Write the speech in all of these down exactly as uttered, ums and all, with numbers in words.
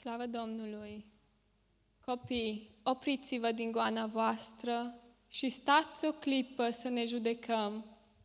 Slavă Domnului! Copii, opriți-vă din goana voastră și stați o clipă să ne judecăm.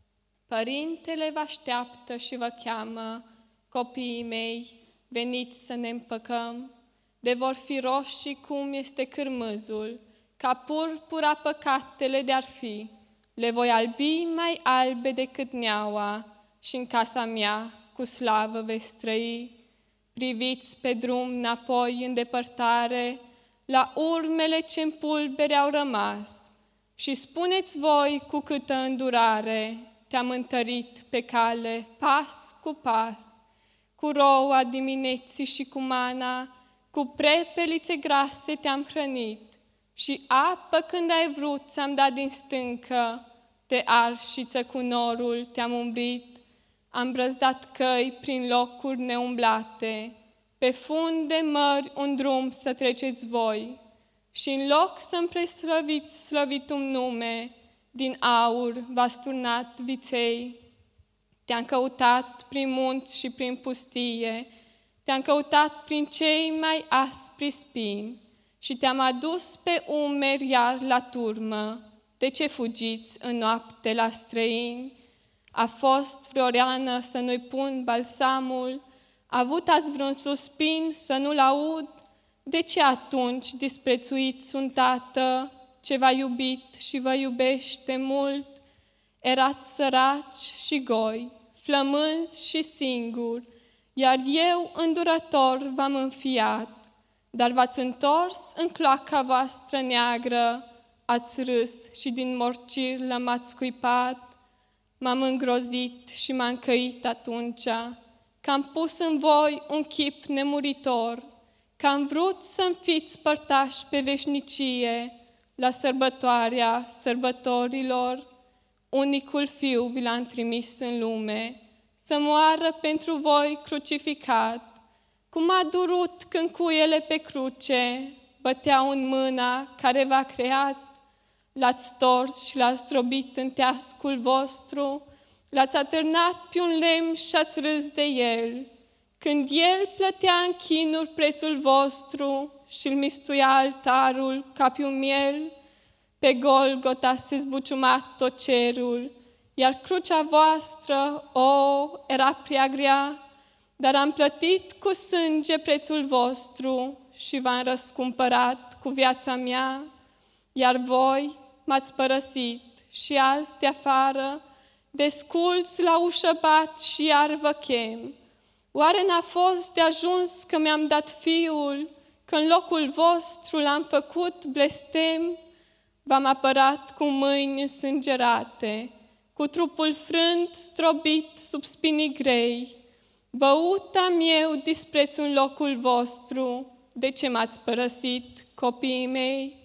Părintele vă așteaptă și vă cheamă, copiii mei, veniți să ne împăcăm. De vor fi roșii cum este cârmâzul, ca purpura păcatele de-ar fi. Le voi albi mai albe decât neaua și în casa mea cu slavă veți trăi. Priviți pe drum înapoi în depărtare, la urmele ce-n pulbere au rămas și spuneți voi cu câtă îndurare te-am întărit pe cale pas cu pas, cu roua dimineții și cu mana, cu prepelițe grase te-am hrănit și apă când ai vrut ți-am dat din stâncă, de arșiță cu norul te-am umbrit. Am brăzdat căi prin locuri neumblate, pe funde mări un drum să treceți voi, și în loc să-mi preslăviți slăvitul nume, din aur v-ați turnat viței. Te-am căutat prin munți și prin pustie, te-am căutat prin cei mai aspri spini și te-am adus pe umeri iar la turmă. De ce fugiți în noapte la străini? A fost vreo rană să nu-i pun balsamul? A avut ați vreun suspin să nu-l aud? De ce atunci disprețuiți un tată ce v-a iubit și vă iubește mult? Erați săraci și goi, flămânzi și singuri, iar eu îndurător v-am înfiat. Dar v-ați întors în cloaca voastră neagră, ați râs și din morcir l-am scuipat. M-am îngrozit și m-am căit atunci, că am pus în voi un chip nemuritor, că am vrut să-mi fiți părtași pe veșnicie, la sărbătoarea sărbătorilor. Unicul Fiu vi l-am trimis în lume, să moară pentru voi crucificat. Cum a durut când cuiele pe cruce băteau în mâna care v-a creat, l-ați tors și l-ați zdrobit în teascul vostru, l-ați atârnat pe un lemn și ați râs de el. Când el plătea în chinuri prețul vostru și-l mistuia altarul ca pe un miel, pe Golgota se zbuciuma tot cerul, iar crucea voastră, o, era prea grea, dar am plătit cu sânge prețul vostru și v-am răscumpărat cu viața mea, iar voi m-ați părăsit și azi de afară, desculți la ușă bat și iar vă chem. Oare n-a fost de ajuns că mi-am dat Fiul, că în locul vostru l-am făcut blestem? V-am apărat cu mâini însângerate, cu trupul frânt zdrobit sub spinii grei. Băut am eu disprețul în locul vostru, de ce m-ați părăsit, copiii mei?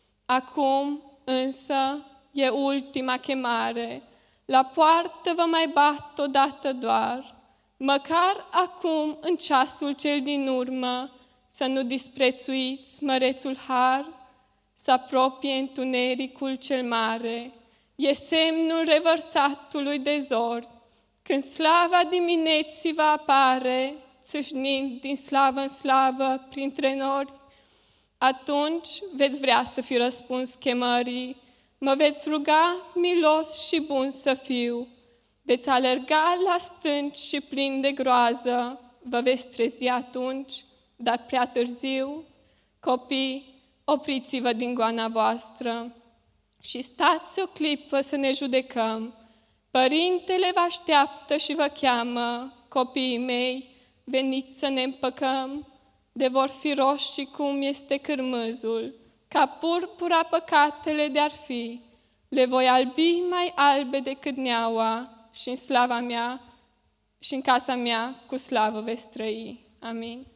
Acum însă e ultima chemare, la poartă vă mai bat odată doar, măcar acum, în ceasul cel din urmă, să nu disprețuiți mărețul har. Să apropie întunericul cel mare, e semnul revărsatului de zor, când slava dimineții va apare, țâșnind din slavă în slavă printre nori. Atunci veți vrea să fi răspuns chemării, mă veți ruga milos și bun să fiu. Veți alerga la stânci și plin de groază, vă veți trezi atunci, dar prea târziu. Copii, opriți-vă din goana voastră și stați o clipă să ne judecăm. Părintele vă așteaptă și vă cheamă, copiii mei, veniți să ne împăcăm. De vor fi roșii cum este cârmâzul, ca purpura păcatele de-ar fi. Le voi albi mai albe decât neaua și în slava mea și în casa mea cu slavă veți trăi. Amin.